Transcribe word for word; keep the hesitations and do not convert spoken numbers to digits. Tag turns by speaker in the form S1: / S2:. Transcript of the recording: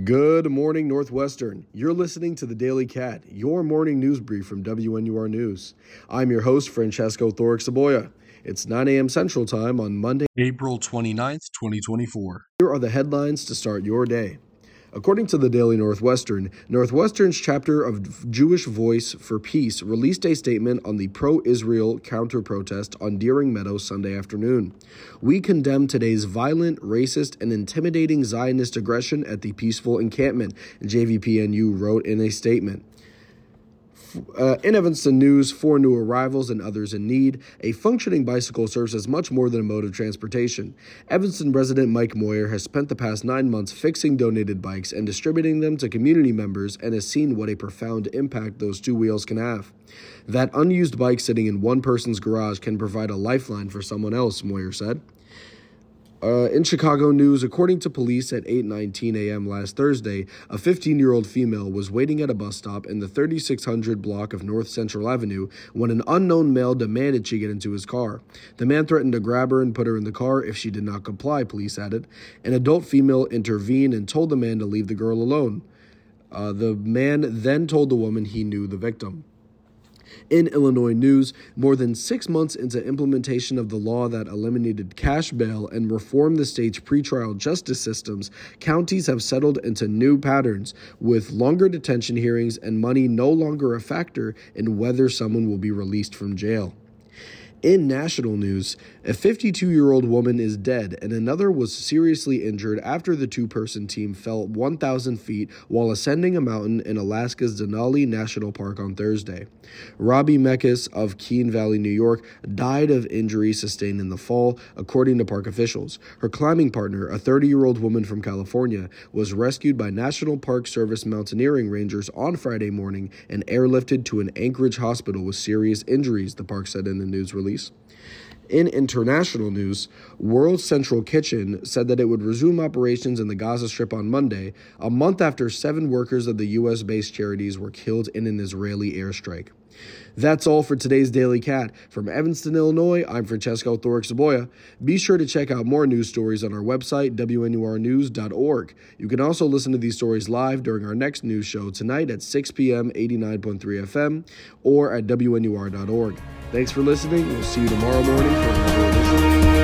S1: Good morning, Northwestern. You're listening to the Daily Cat, your morning news brief from W N U R News. I'm your host, Francesco Thoric-Saboya. It's nine a.m. Central Time on Monday, April twenty-ninth, twenty twenty-four. Here are the headlines to start your day. According to the Daily Northwestern, Northwestern's chapter of Jewish Voice for Peace released a statement on the pro-Israel counter-protest on Deering Meadows Sunday afternoon. We condemn today's violent, racist, and intimidating Zionist aggression at the peaceful encampment, J V P N U wrote in a statement. Uh, in Evanston News, four new arrivals and others in need. A functioning bicycle serves as much more than a mode of transportation. Evanston resident Mike Moyer has spent the past nine months fixing donated bikes and distributing them to community members and has seen what a profound impact those two wheels can have. That unused bike sitting in one person's garage can provide a lifeline for someone else, Moyer said. Uh, in Chicago news, according to police at eight nineteen a.m. last Thursday, a fifteen-year-old female was waiting at a bus stop in the thirty-six hundred block of North Central Avenue when an unknown male demanded she get into his car. The man threatened to grab her and put her in the car if she did not comply, police added. An adult female intervened and told the man to leave the girl alone. Uh, the man then told the woman he knew the victim. In Illinois news, more than six months into implementation of the law that eliminated cash bail and reformed the state's pretrial justice systems, counties have settled into new patterns, with longer detention hearings and money no longer a factor in whether someone will be released from jail. In national news, a fifty-two-year-old woman is dead and another was seriously injured after the two-person team fell one thousand feet while ascending a mountain in Alaska's Denali National Park on Thursday. Robbie Meckes of Keene Valley, New York, died of injuries sustained in the fall, according to park officials. Her climbing partner, a thirty-year-old woman from California, was rescued by National Park Service mountaineering rangers on Friday morning and airlifted to an Anchorage hospital with serious injuries, the park said in a news release. In international news, World Central Kitchen said that it would resume operations in the Gaza Strip on Monday, a month after seven workers of the U S-based charities were killed in an Israeli airstrike. That's all for today's Daily Cat. From Evanston, Illinois, I'm Francesco Thoric-Saboya. Be sure to check out more news stories on our website, W N U R news dot org. You can also listen to these stories live during our next news show tonight at six p.m. eighty-nine point three F M or at W N U R dot org. Thanks for listening. We'll see you tomorrow morning for another edition.